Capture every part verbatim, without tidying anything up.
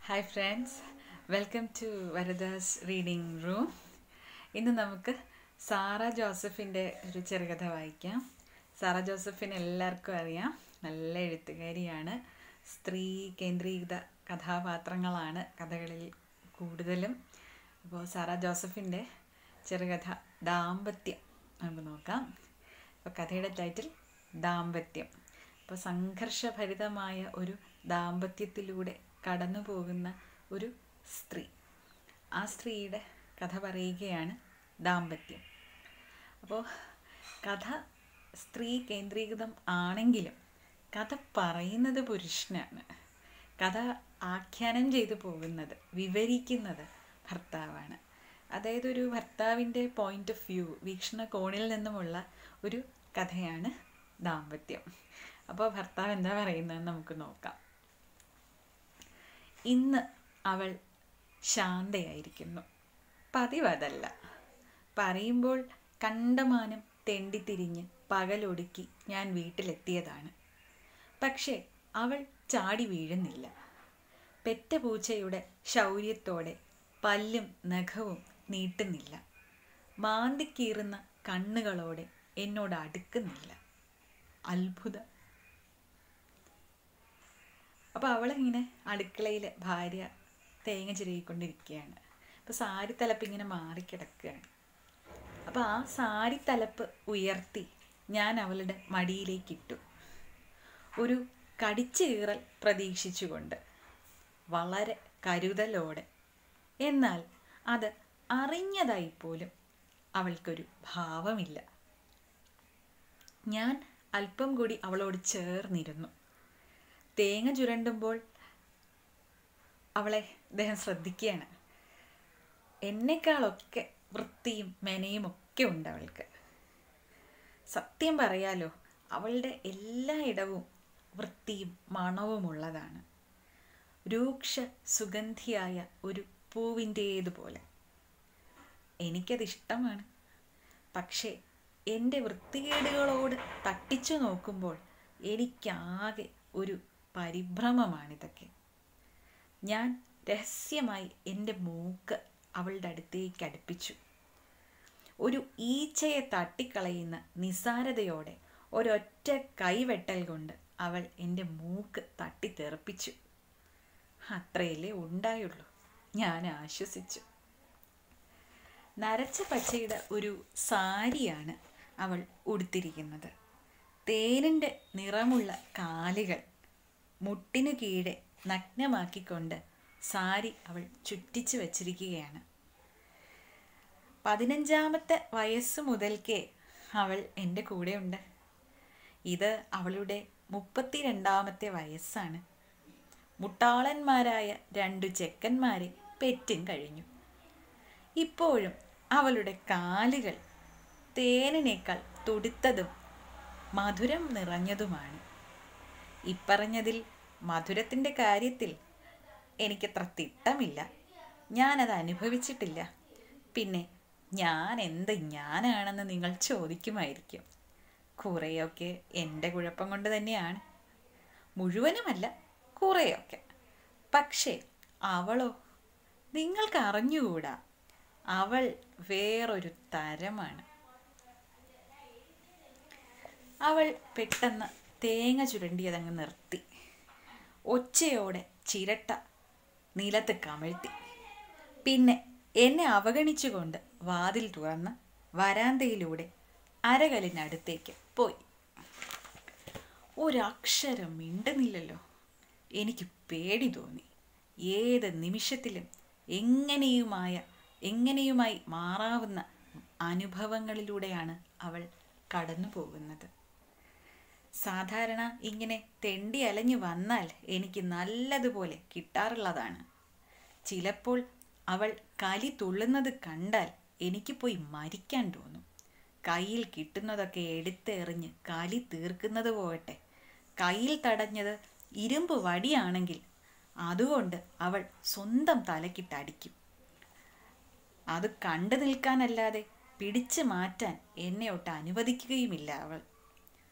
Hi friends, welcome to Varada's reading room. ഇന്ന് നമുക്ക് Sara ജോസഫിൻ്റെ ഒരു ചെറുകഥ വായിക്കാം. സാറ ജോസഫിന് എല്ലാവർക്കും അറിയാം, നല്ല എഴുത്തുകാരിയാണ്. സ്ത്രീ കേന്ദ്രീകൃത കഥാപാത്രങ്ങളാണ് കഥകളിൽ കൂടുതലും. അപ്പോൾ സാറ ജോസഫിൻ്റെ ചെറുകഥ ദാമ്പത്യം നമുക്ക് നോക്കാം. അപ്പോൾ കഥയുടെ ടൈറ്റിൽ ദാമ്പത്യം. അപ്പോൾ സംഘർഷഭരിതമായ ഒരു ദാമ്പത്യത്തിലൂടെ കടന്നു പോകുന്ന ഒരു സ്ത്രീ, ആ സ്ത്രീയുടെ കഥ പറയുകയാണ് ദാമ്പത്യം. അപ്പോൾ കഥ സ്ത്രീ കേന്ദ്രീകൃതം ആണെങ്കിലും കഥ പറയുന്നത് പുരുഷനാണ്. കഥ ആഖ്യാനം ചെയ്തു പോകുന്നത്, വിവരിക്കുന്നത് ഭർത്താവാണ്. അതായത് ഒരു ഭർത്താവിൻ്റെ പോയിൻ്റ് ഓഫ് വ്യൂ, വീക്ഷണകോണിൽ നിന്നുമുള്ള ഒരു കഥയാണ് ദാമ്പത്യം. അപ്പോൾ ഭർത്താവ് എന്താ പറയുന്നതെന്ന് നമുക്ക് നോക്കാം. ഇന്ന് അവൾ ശാന്തയായിരിക്കുന്നു. പതിവതല്ല. പറയുമ്പോൾ കണ്ടമാനം തെണ്ടിത്തിരിഞ്ഞ് പകലൊടുക്കി ഞാൻ വീട്ടിലെത്തിയതാണ്. പക്ഷേ അവൾ ചാടി വീഴുന്നില്ല. പെറ്റ പൂച്ചയുടെ ശൗര്യത്തോടെ പല്ലും നഖവും നീട്ടുന്നില്ല. മാന്തിക്കീറുന്ന കണ്ണുകളോടെ എന്നോട് അടുക്കുന്നില്ല. അത്ഭുതം. അപ്പോൾ അവളിങ്ങനെ അടുക്കളയിൽ ഭാര്യ തേങ്ങ ചിരകിക്കൊണ്ടിരിക്കുകയാണ്. അപ്പോൾ സാരി തലപ്പ് ഇങ്ങനെ മാറിക്കിടക്കുകയാണ്. അപ്പോൾ ആ സാരി തലപ്പ് ഉയർത്തി ഞാൻ അവളുടെ മടിയിലേക്കിട്ടു, ഒരു കടിച്ചു കീറൽ പ്രതീക്ഷിച്ചുകൊണ്ട്, വളരെ കരുതലോടെ. എന്നാൽ അത് അറിഞ്ഞതായി പോലും അവൾക്കൊരു ഭാവമില്ല. ഞാൻ അല്പം കൂടി അവളോട് ചേർന്നിരുന്നു. തേങ്ങ ചുരണ്ടുമ്പോൾ അവളെ അദ്ദേഹം ശ്രദ്ധിക്കുകയാണ്. എന്നെക്കാളൊക്കെ വൃത്തിയും മെനയും ഒക്കെ ഉണ്ട് അവൾക്ക്. സത്യം പറയാലോ, അവളുടെ എല്ലാ ഇടവും വൃത്തിയും മണവുമുള്ളതാണ്. രൂക്ഷ സുഗന്ധിയായ ഒരു പൂവിൻ്റേതുപോലെ. എനിക്കതിഷ്ടമാണ്. പക്ഷേ എൻ്റെ വൃത്തികേടുകളോട് തട്ടിച്ചു നോക്കുമ്പോൾ എനിക്കാകെ ഒരു പരിഭ്രമമാണിതൊക്കെ. ഞാൻ രഹസ്യമായി എൻ്റെ മൂക്ക് അവളുടെ അടുത്തേക്ക് അടുപ്പിച്ചു. ഒരു ഈച്ചയെ തട്ടിക്കളയുന്ന നിസ്സാരതയോടെ ഒരൊറ്റ കൈവെട്ടൽ കൊണ്ട് അവൾ എൻ്റെ മൂക്ക് തട്ടിത്തെറിപ്പിച്ചു. അത്രയല്ലേ ഉണ്ടായുള്ളൂ. ഞാൻ ആശ്വസിച്ചു. നരച്ച പച്ചയുടെ ഒരു സാരിയാണ് അവൾ ഉടുത്തിരിക്കുന്നത്. തേനിൻ്റെ നിറമുള്ള കാലുകൾ മുട്ടിനു കീഴെ നഗ്നമാക്കിക്കൊണ്ട് സാരി അവൾ ചുറ്റിച്ചു വച്ചിരിക്കുകയാണ്. പതിനഞ്ചാമത്തെ വയസ്സ് മുതൽക്കേ അവൾ എൻ്റെ കൂടെയുണ്ട്. ഇത് അവളുടെ മുപ്പത്തി രണ്ടാമത്തെ വയസ്സാണ്. മുട്ടാളന്മാരായ രണ്ടു ചെക്കന്മാരെ പെറ്റും കഴിഞ്ഞു. ഇപ്പോഴും അവളുടെ കാലുകൾ തേനിനേക്കാൾ തുടുത്തതും മധുരം നിറഞ്ഞതുമാണ്. ഇപ്പറഞ്ഞതിൽ മധുരത്തിൻ്റെ കാര്യത്തിൽ എനിക്കത്ര തിട്ടമില്ല. ഞാനത് അനുഭവിച്ചിട്ടില്ല. പിന്നെ ഞാൻ എന്ത് ഞാനാണെന്ന് നിങ്ങൾ ചോദിക്കുമായിരിക്കും. കുറേയൊക്കെ എൻ്റെ കുഴപ്പം കൊണ്ട് തന്നെയാണ്. മുഴുവനുമല്ല, കുറേയൊക്കെ. പക്ഷേ അവളോ, നിങ്ങൾക്ക് അറിഞ്ഞുകൂടാ, അവൾ വേറൊരു തരമാണ്. അവൾ പെട്ടെന്ന് തേങ്ങ ചുരണ്ടിയതങ്ങ് നിർത്തി. ഒച്ചയോടെ ചിരട്ട നിലത്ത് കമഴ്ത്തി. പിന്നെ എന്നെ അവഗണിച്ചുകൊണ്ട് വാതിൽ തുറന്ന് വരാന്തയിലൂടെ അരകലിനടുത്തേക്ക് പോയി. ഒരക്ഷരം മിണ്ടുന്നില്ലല്ലോ. എനിക്ക് പേടി തോന്നി. ഏത് നിമിഷത്തിലും എങ്ങനെയുമായ എങ്ങനെയുമായി മാറാവുന്ന അനുഭവങ്ങളിലൂടെയാണ് അവൾ കടന്നു പോകുന്നത്. സാധാരണ ഇങ്ങനെ തെണ്ടി അലഞ്ഞു വന്നാൽ എനിക്ക് നല്ലതുപോലെ കിട്ടാറുള്ളതാണ്. ചിലപ്പോൾ അവൾ കലി തുള്ളുന്നത് കണ്ടാൽ എനിക്ക് പോയി മരിക്കാൻ തോന്നും. കയ്യിൽ കിട്ടുന്നതൊക്കെ എടുത്തെറിഞ്ഞ് കലി തീർക്കുന്നത് പോകട്ടെ, കയ്യിൽ തടഞ്ഞത് ഇരുമ്പ് വടിയാണെങ്കിൽ അതുകൊണ്ട് അവൾ സ്വന്തം തലക്കിട്ടടിക്കും. അത് കണ്ടു നിൽക്കാനല്ലാതെ പിടിച്ചു മാറ്റാൻ എന്നെ ഒട്ട് അനുവദിക്കുകയുമില്ല അവൾ.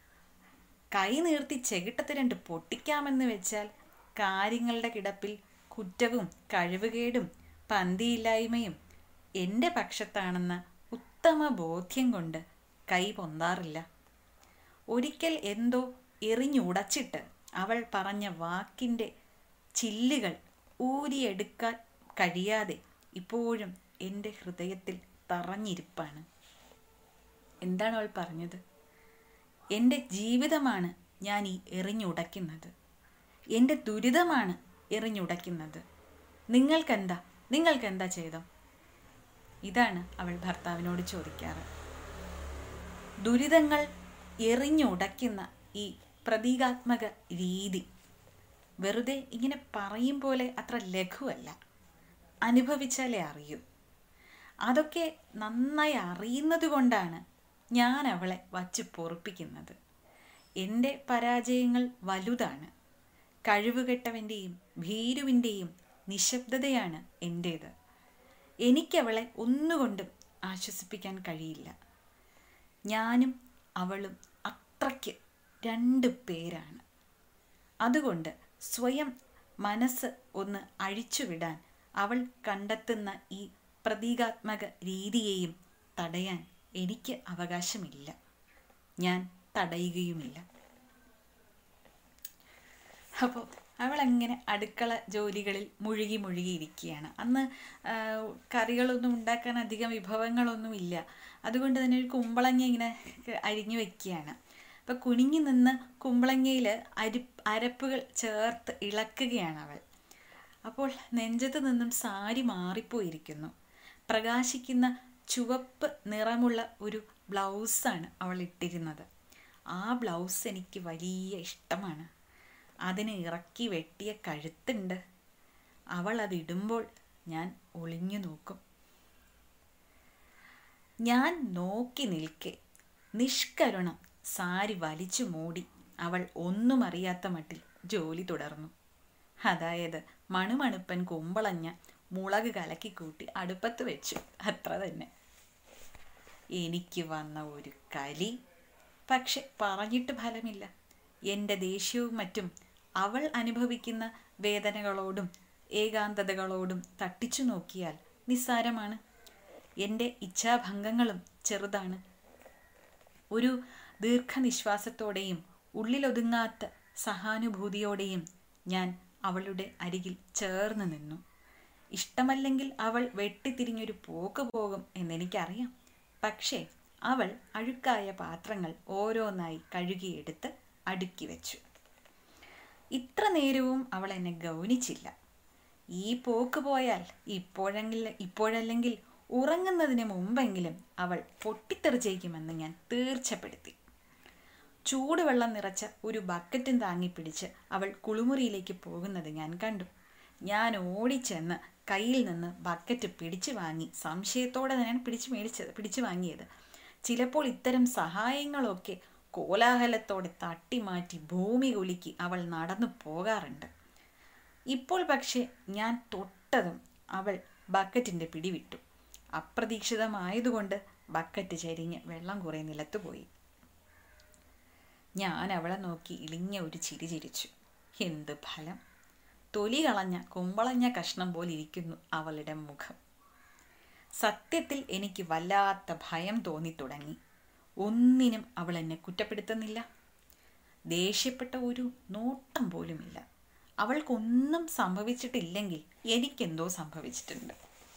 കൈ നീർത്തി ചെകിട്ടത്ത് രണ്ട് പൊട്ടിക്കാമെന്ന് വെച്ചാൽ കാര്യങ്ങളുടെ കിടപ്പിൽ കുറ്റവും കഴിവുകേടും പന്തിയില്ലായ്മയും എൻ്റെ പക്ഷത്താണെന്ന ഉത്തമ ബോധ്യം കൊണ്ട് കൈ പൊന്താറില്ല. ഒരിക്കൽ എന്തോ എറിഞ്ഞുടച്ചിട്ട് അവൾ പറഞ്ഞ വാക്കിൻ്റെ ചില്ലുകൾ ഊരിയെടുക്കാൻ കഴിയാതെ ഇപ്പോഴും എൻ്റെ ഹൃദയത്തിൽ തറഞ്ഞിരിപ്പാണ്. എന്താണ് അവൾ പറഞ്ഞത്? എൻ്റെ ജീവിതമാണ് ഞാൻ ഈ എറിഞ്ഞുടയ്ക്കുന്നത്, എൻ്റെ ദുരിതമാണ് എറിഞ്ഞുടയ്ക്കുന്നത്. നിങ്ങൾക്കെന്താ നിങ്ങൾക്കെന്താ ചെയ്തോ? ഇതാണ് അവൾ ഭർത്താവിനോട് ചോദിക്കാറ്. ദുരിതങ്ങൾ എറിഞ്ഞുടയ്ക്കുന്ന ഈ പ്രതീകാത്മക രീതി വെറുതെ ഇങ്ങനെ പറയും പോലെ അത്ര ലഘുവല്ല. അനുഭവിച്ചാലേ അറിയൂ. അതൊക്കെ നന്നായി അറിയുന്നത് കൊണ്ടാണ് ഞാൻ അവളെ വച്ച് പൊറുപ്പിക്കുന്നത്. എൻ്റെ പരാജയങ്ങൾ വലുതാണ്. കഴിവുകെട്ടവൻ്റെയും ഭീരുവിൻ്റെയും നിശബ്ദതയാണ് എൻ്റേത്. എനിക്കവളെ ഒന്നുകൊണ്ടും ആശ്വസിപ്പിക്കാൻ കഴിയില്ല. ഞാനും അവളും അത്രയ്ക്ക് രണ്ട് പേരാണ്. അതുകൊണ്ട് സ്വയം മനസ്സ് ഒന്ന് അഴിച്ചുവിടാൻ അവൾ കണ്ടെത്തുന്ന ഈ പ്രതീകാത്മക രീതിയെയും തടയാൻ എനിക്ക് അവകാശമില്ല. ഞാൻ തടയുകയുമില്ല. അപ്പോൾ അവളങ്ങനെ അടുക്കള ജോലികളിൽ മുഴുകി മുഴുകിയിരിക്കുകയാണ്. അന്ന് കറികളൊന്നും ഉണ്ടാക്കാൻ അധികം വിഭവങ്ങളൊന്നുമില്ല. അതുകൊണ്ട് തന്നെ ഒരു കുമ്പളങ്ങ ഇങ്ങനെ അരിഞ്ഞു വയ്ക്കുകയാണ്. അപ്പോൾ കുനിഞ്ഞു നിന്ന് കുമ്പളങ്ങയിൽ അരി അരപ്പുകൾ ചേർത്ത് ഇളക്കുകയാണ് അവൾ. അപ്പോൾ നെഞ്ചത്ത് നിന്നും സാരി മാറിപ്പോയിരിക്കുന്നു. പ്രകാശിക്കുന്ന ചുവപ്പ് നിറമുള്ള ഒരു ബ്ലൗസാണ് അവൾ ഇട്ടിരുന്നത്. ആ ബ്ലൗസ് എനിക്ക് വലിയ ഇഷ്ടമാണ്. അതിന് ഇറക്കി വെട്ടിയ കഴുത്തുണ്ട്. അവൾ അതിടുമ്പോൾ ഞാൻ ഒളിഞ്ഞു നോക്കും. ഞാൻ നോക്കി നിൽക്കെ നിഷ്കരുണം സാരി വലിച്ചു മൂടി അവൾ ഒന്നും അറിയാത്ത മട്ടിൽ ജോലി തുടർന്നു. അതായത് മണുമണുപ്പൻ കുമ്പളഞ്ഞ മുളക് കലക്കിക്കൂട്ടി അടുപ്പത്ത് വെച്ചു, അത്ര തന്നെ. എനിക്ക് വന്ന ഒരു കലി. പക്ഷെ പറഞ്ഞിട്ട് ഫലമില്ല. എൻ്റെ ദേഷ്യവും മറ്റും അവൾ അനുഭവിക്കുന്ന വേദനകളോടും ഏകാന്തതകളോടും തട്ടിച്ചു നോക്കിയാൽ നിസ്സാരമാണ്. എൻ്റെ ഇച്ഛാഭംഗങ്ങളും ചെറുതാണ്. ഒരു ദീർഘനിശ്വാസത്തോടെയും ഉള്ളിലൊതുങ്ങാത്ത സഹാനുഭൂതിയോടെയും ഞാൻ അവളുടെ അരികിൽ ചേർന്ന് നിന്നു. ഇഷ്ടമല്ലെങ്കിൽ അവൾ വെട്ടിത്തിരിഞ്ഞൊരു പോക്ക് പോകും എന്നെനിക്കറിയാം. പക്ഷേ അവൾ അഴുക്കായ പാത്രങ്ങൾ ഓരോന്നായി കഴുകിയെടുത്ത് അടുക്കി വെച്ചു. ഇത്ര നേരവും അവൾ എന്നെ ഗൗനിച്ചില്ല. ഈ പോക്ക് പോയാൽ ഇപ്പോഴെങ്കിൽ ഇപ്പോഴല്ലെങ്കിൽ ഉറങ്ങുന്നതിന് മുമ്പെങ്കിലും അവൾ പൊട്ടിത്തെറിച്ചേക്കുമെന്ന് ഞാൻ തീർച്ചപ്പെടുത്തി. ചൂടുവെള്ളം നിറച്ച ഒരു ബക്കറ്റും താങ്ങിപ്പിടിച്ച് അവൾ കുളിമുറിയിലേക്ക് പോകുന്നത് ഞാൻ കണ്ടു. ഞാൻ ഓടിച്ചെന്ന് കയ്യിൽ നിന്ന് ബക്കറ്റ് പിടിച്ചു വാങ്ങി. സംശയത്തോടെ ഞാൻ പിടിച്ചു മേടിച്ചത് പിടിച്ചു വാങ്ങിയത്. ചിലപ്പോൾ ഇത്തരം സഹായങ്ങളൊക്കെ കോലാഹലത്തോടെ തട്ടിമാറ്റി ഭൂമി കുലുക്കി അവൾ നടന്നു പോകാറുണ്ട്. ഇപ്പോൾ പക്ഷേ ഞാൻ തൊട്ടതും അവൾ ബക്കറ്റിൻ്റെ പിടിവിട്ടു. അപ്രതീക്ഷിതമായതുകൊണ്ട് ബക്കറ്റ് ചരിഞ്ഞ് വെള്ളം കുറേ നിലത്തുപോയി. ഞാൻ അവളെ നോക്കി ഇളിഞ്ഞ ഒരു ചിരി ചിരിച്ചു. എന്ത് ഫലം! തൊലി കളഞ്ഞ കുമ്പളഞ്ഞ കഷ്ണം പോലെ ഇരിക്കുന്നു അവളുടെ മുഖം. സത്യത്തിൽ എനിക്ക് വല്ലാത്ത ഭയം തോന്നിത്തുടങ്ങി. ഒന്നിനും അവൾ എന്നെ കുറ്റപ്പെടുത്തുന്നില്ല. ദേഷ്യപ്പെട്ട ഒരു നോട്ടം പോലുമില്ല. അവൾക്കൊന്നും സംഭവിച്ചിട്ടില്ലെങ്കിൽ എനിക്കെന്തോ സംഭവിച്ചിട്ടുണ്ട്.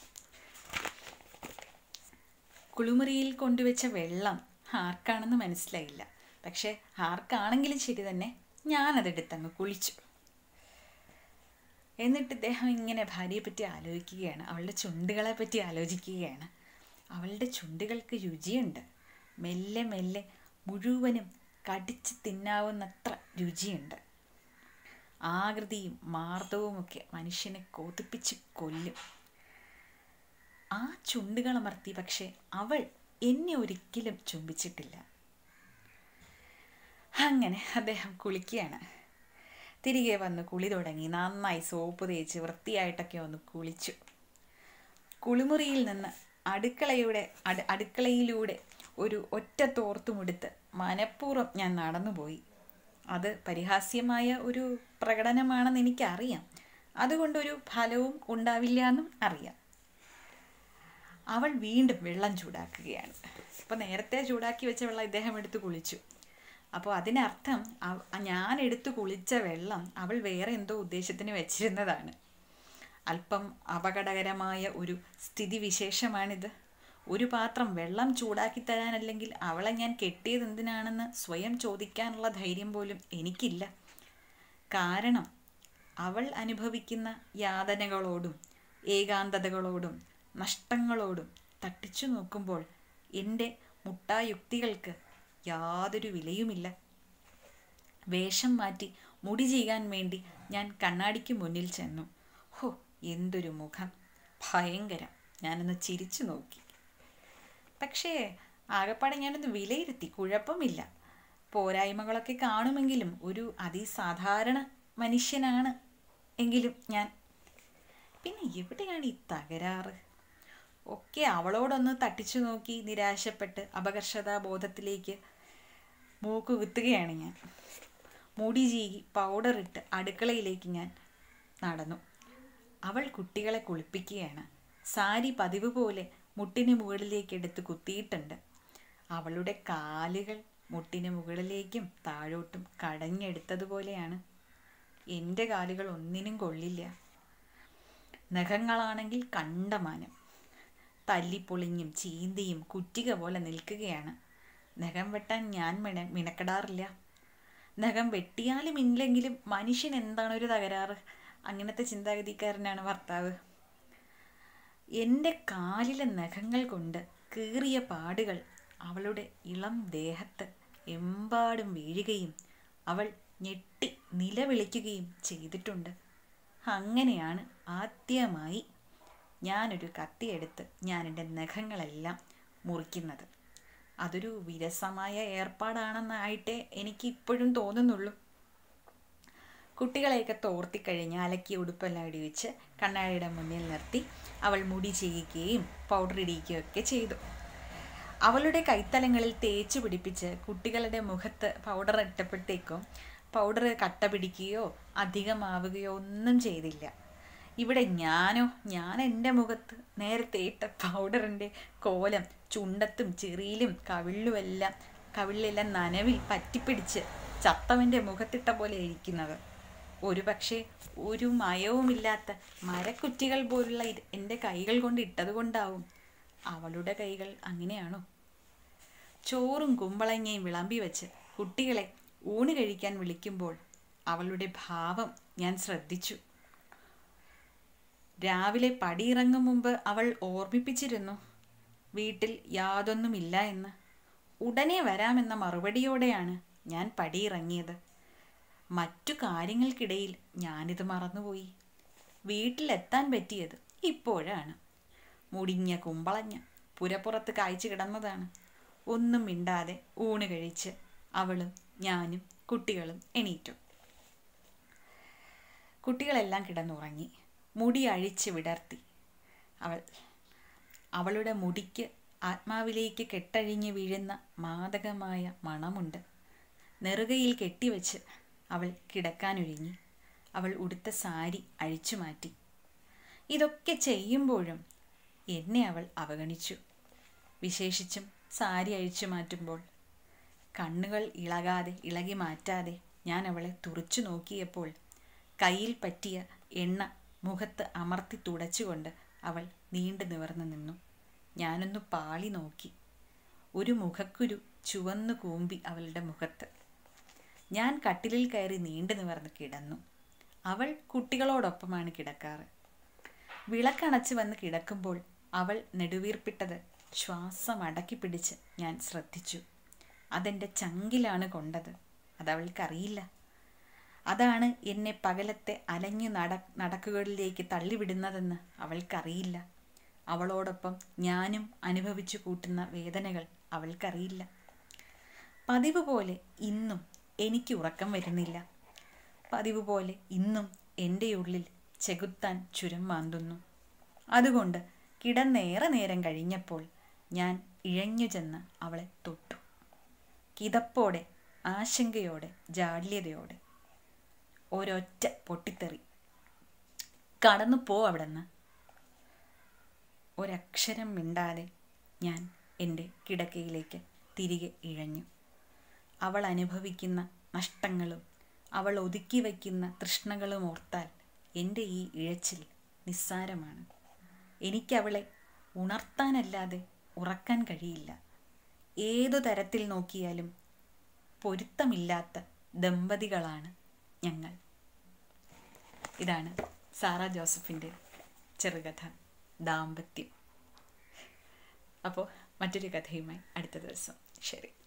കുളിമുറിയിൽ കൊണ്ടുവച്ച വെള്ളം ആർക്കാണെന്ന് മനസ്സിലായില്ല. പക്ഷെ ആർക്കാണെങ്കിലും ശരി തന്നെ ഞാനതെടുത്തങ്ങ് കുളിച്ചു. എന്നിട്ട് ഇദ്ദേഹം ഇങ്ങനെ ഭാര്യയെ പറ്റി ആലോചിക്കുകയാണ്. അവളുടെ ചുണ്ടുകളെ പറ്റി ആലോചിക്കുകയാണ്. അവളുടെ ചുണ്ടുകൾക്ക് രുചിയുണ്ട്. മെല്ലെ മെല്ലെ മുഴുവനും കടിച്ച് തിന്നാവുന്നത്ര രുചിയുണ്ട്. ആകൃതിയും മാർദ്ദവുമൊക്കെ മനുഷ്യനെ കൊതിപ്പിച്ച് കൊല്ലും. ആ ചുണ്ടുകളമർത്തി പക്ഷെ അവൾ എന്നെ ഒരിക്കലും ചുംബിച്ചിട്ടില്ല. അങ്ങനെ അദ്ദേഹം കുളിക്കുകയാണ്. തിരികെ വന്ന് കുളി തുടങ്ങി. നന്നായി സോപ്പ് തേച്ച് വൃത്തിയായിട്ടൊക്കെ ഒന്ന് കുളിച്ചു. കുളിമുറിയിൽ നിന്ന് അടുക്കളയുടെ അട് അടുക്കളയിലൂടെ ഒരു ഒറ്റ തോർത്തുമെടുത്ത് മനഃപൂർവ്വം ഞാൻ നടന്നുപോയി. അത് പരിഹാസ്യമായ ഒരു പ്രകടനമാണെന്ന് എനിക്കറിയാം. അതുകൊണ്ടൊരു ഫലവും ഉണ്ടാവില്ല എന്നും അറിയാം. അവൾ വീണ്ടും വെള്ളം ചൂടാക്കുകയാണ്. അപ്പോൾ നേരത്തെ ചൂടാക്കി വെച്ച വെള്ളം ഇദ്ദേഹം എടുത്ത് കുളിച്ചു. അപ്പോൾ അതിനർത്ഥം ഞാൻ എടുത്ത് കുളിച്ച വെള്ളം അവൾ വേറെ എന്തോ ഉദ്ദേശത്തിന് വെച്ചിരുന്നതാണ്. അല്പം അപകടകരമായ ഒരു സ്ഥിതിവിശേഷമാണിത്. ഒരു പാത്രം വെള്ളം ചൂടാക്കി തരാനല്ലെങ്കിൽ അവളെ ഞാൻ കെട്ടിയത് എന്തിനാണെന്ന് സ്വയം ചോദിക്കാനുള്ള ധൈര്യം പോലും എനിക്കില്ല. കാരണം അവൾ അനുഭവിക്കുന്ന യാതനകളോടും ഏകാന്തതകളോടും നഷ്ടങ്ങളോടും തട്ടിച്ചു നോക്കുമ്പോൾ എൻ്റെ മുട്ടായുക്തികൾക്ക് യാതൊരു വിലയുമില്ല. വേഷം മാറ്റി മുടി ചെയ്യാൻ വേണ്ടി ഞാൻ കണ്ണാടിക്ക് മുന്നിൽ ചെന്നു. ഹോ, എന്തൊരു മുഖം! ഭയങ്കരം! ഞാനൊന്ന് ചിരിച്ചു നോക്കി. പക്ഷേ ആകപ്പാടെ ഞാനൊന്ന് വിലയിരുത്തി. കുഴപ്പമില്ല. പോരായ്മകളൊക്കെ കാണുമെങ്കിലും ഒരു അതിസാധാരണ മനുഷ്യനാണ് എങ്കിലും ഞാൻ. പിന്നെ എവിടെയാണ് ഈ തകരാറ്? ഒക്കെ അവളോടൊന്ന് തട്ടിച്ചു നോക്കി നിരാശപ്പെട്ട് അപകർഷതാബോധത്തിലേക്ക് മൂക്ക് കുത്തുകയാണ് ഞാൻ. മുടി ചീകി പൗഡറിട്ട് അടുക്കളയിലേക്ക് ഞാൻ നടന്നു. അവൾ കുട്ടികളെ കുളിപ്പിക്കുകയാണ്. സാരി പതിവ് പോലെ മുട്ടിന് മുകളിലേക്ക് എടുത്ത് കുത്തിയിട്ടുണ്ട്. അവളുടെ കാലുകൾ മുട്ടിന് മുകളിലേക്കും താഴോട്ടും കടഞ്ഞെടുത്തതുപോലെയാണ്. എൻ്റെ കാലുകൾ ഒന്നിനും കൊള്ളില്ല. നഖങ്ങളാണെങ്കിൽ കണ്ടമാനം തല്ലിപ്പൊളിഞ്ഞും ചീന്തിയും കുറ്റിക പോലെ നിൽക്കുകയാണ്. നഖം വെട്ടാൻ ഞാൻ മിണ മിണക്കെടാറില്ല. നഖം വെട്ടിയാലും ഇല്ലെങ്കിലും മനുഷ്യൻ എന്താണ് ഒരു തകരാറ്? അങ്ങനത്തെ ചിന്താഗതിക്കാരനാണ് ഭർത്താവ്. എൻ്റെ കാലിലെ നഖങ്ങൾ കൊണ്ട് കീറിയ പാടുകൾ അവളുടെ ഇളം ദേഹത്ത് എമ്പാടും വീഴുകയും അവൾ ഞെട്ടി നിലവിളിക്കുകയും ചെയ്തിട്ടുണ്ട്. അങ്ങനെയാണ് ആദ്യമായി ഞാനൊരു കത്തിയെടുത്ത് ഞാൻ എൻ്റെ നഖങ്ങളെല്ലാം മുറിക്കുന്നത്. അതൊരു വിരസമായ ഏർപ്പാടാണെന്നായിട്ടേ എനിക്ക് ഇപ്പോഴും തോന്നുന്നുള്ളൂ. കുട്ടികളെയൊക്കെ തോർത്തിക്കഴിഞ്ഞ് അലക്കിയ ഉടുപ്പെല്ലാം ഇടിവിച്ച് കണ്ണാടിയുടെ മുന്നിൽ നിർത്തി അവൾ മുടി ചെയ്യുകയും പൗഡർ ഇടിക്കുകയും ഒക്കെ ചെയ്തു. അവളുടെ കൈത്തലങ്ങളിൽ തേച്ച് പിടിപ്പിച്ച് കുട്ടികളുടെ മുഖത്ത് പൗഡർ ഇട്ടപ്പോഴത്തേക്കും പൗഡർ കട്ട പിടിക്കുകയോ അധികമാവുകയോ ഒന്നും ചെയ്തില്ല. ഇവിടെ ഞാനോ ഞാൻ എൻ്റെ മുഖത്ത് നേരത്തെ ഇട്ട പൗഡറിൻ്റെ കോലം ചുണ്ടത്തും ചെറിയിലും കവിളിലുമെല്ലാം കവിളിലെല്ലാം നനവിൽ പറ്റിപ്പിടിച്ച് ചത്തവൻ്റെ മുഖത്തിട്ട പോലെ ഇരിക്കുന്നത്. ഒരു പക്ഷേ ഒരു മയവുമില്ലാത്ത മരക്കുറ്റികൾ പോലുള്ള എൻ്റെ കൈകൾ കൊണ്ട് ഇട്ടത് കൊണ്ടാവും. അവളുടെ കൈകൾ അങ്ങനെയാണോ? ചോറും കുമ്പളങ്ങയും വിളമ്പി വെച്ച് കുട്ടികളെ ഊണ് കഴിക്കാൻ വിളിക്കുമ്പോൾ അവളുടെ ഭാവം ഞാൻ ശ്രദ്ധിച്ചു. രാവിലെ പടിയിറങ്ങും മുമ്പ് അവൾ ഓർമ്മിപ്പിച്ചിരുന്നു വീട്ടിൽ യാതൊന്നുമില്ല എന്ന്. ഉടനെ വരാമെന്ന മറുപടിയോടെയാണ് ഞാൻ പടിയിറങ്ങിയത്. മറ്റു കാര്യങ്ങൾക്കിടയിൽ ഞാനിത് മറന്നുപോയി. വീട്ടിലെത്താൻ പറ്റിയത് ഇപ്പോഴാണ്. മുടിഞ്ഞ കുമ്പളഞ്ഞ പുരപ്പുറത്ത് കായ്ച്ചു കിടന്നതാണ്. ഒന്നും മിണ്ടാതെ ഊണ് കഴിച്ച് അവളും ഞാനും കുട്ടികളും എണീറ്റു. കുട്ടികളെല്ലാം കിടന്നുറങ്ങി. മുടി അഴിച്ച് വിടർത്തി അവൾ. അവളുടെ മുടിക്ക് ആത്മാവിലേക്ക് കെട്ടഴിഞ്ഞ് വീഴുന്ന മാദകമായ മണമുണ്ട്. നെറുകയിൽ കെട്ടിവെച്ച് അവൾ കിടക്കാനൊരുങ്ങി. അവൾ ഉടുത്ത സാരി അഴിച്ചു മാറ്റി. ഇതൊക്കെ ചെയ്യുമ്പോഴും എന്നെ അവൾ അവഗണിച്ചു. വിശേഷിച്ചും സാരി അഴിച്ചു മാറ്റുമ്പോൾ കണ്ണുകൾ ഇളകാതെ ഇളകി മാറ്റാതെ ഞാൻ അവളെ തുറച്ചു നോക്കിയപ്പോൾ കയ്യിൽ പറ്റിയ എണ്ണ മുഖത്ത് അമർത്തി തുടച്ചുകൊണ്ട് അവൾ നീണ്ടു നിവർന്നു നിന്നു. ഞാനൊന്ന് പാളി നോക്കി. ഒരു മുഖക്കുരു ചുവന്നു കൂമ്പി അവളുടെ മുഖത്ത്. ഞാൻ കട്ടിലിൽ കയറി നീണ്ടു നിവർന്ന് കിടന്നു. അവൾ കുട്ടികളോടൊപ്പമാണ് കിടക്കാറ്. വിളക്കണച്ച് വന്ന് കിടക്കുമ്പോൾ അവൾ നെടുവീർപ്പിട്ടത് ശ്വാസം അടക്കി പിടിച്ച് ഞാൻ ശ്രദ്ധിച്ചു. അതെൻ്റെ ചങ്കിലാണ് കൊണ്ടത്. അതവൾക്കറിയില്ല. അതാണ് എന്നെ പകലത്തെ അലഞ്ഞു നട നടക്കുകളിലേക്ക് തള്ളിവിടുന്നതെന്ന് അവൾക്കറിയില്ല. അവളോടൊപ്പം ഞാനും അനുഭവിച്ചു കൂട്ടുന്ന വേദനകൾ അവൾക്കറിയില്ല. പതിവ് പോലെ ഇന്നും എനിക്ക് ഉറക്കം വരുന്നില്ല. പതിവ് പോലെ ഇന്നും എൻ്റെ ഉള്ളിൽ ചെകുത്താൻ ചുരം മാന്തുന്നു. അതുകൊണ്ട് കിടന്നേറെ നേരം കഴിഞ്ഞപ്പോൾ ഞാൻ ഇഴഞ്ഞു ചെന്ന് അവളെ തൊട്ടു. കിതപ്പോടെ, ആശങ്കയോടെ, ജാഡ്യതയോടെ. ഒരൊറ്റ പൊട്ടിത്തെറി. കടന്നു പോ അവിടെ നിന്ന്. ഒരക്ഷരം മിണ്ടാതെ ഞാൻ എൻ്റെ കിടക്കയിലേക്ക് തിരികെ ഇഴഞ്ഞു. അവൾ അനുഭവിക്കുന്ന നഷ്ടങ്ങളും അവൾ ഒതുക്കി വയ്ക്കുന്ന തൃഷ്ണകളും ഓർത്താൽ എൻ്റെ ഈ ഇഴച്ചിൽ നിസ്സാരമാണ്. എനിക്കവളെ ഉണർത്താനല്ലാതെ ഉറക്കാൻ കഴിയില്ല. ഏതു തരത്തിൽ നോക്കിയാലും പൊരുത്തമില്ലാത്ത ദമ്പതികളാണ് ഞങ്ങൾ. ഇതാണ് സാറാ ജോസഫിൻ്റെ ചെറുകഥ ദാമ്പത്യം. അപ്പോൾ മറ്റൊരു കഥയുമായി അടുത്ത ദിവസം. ശരി.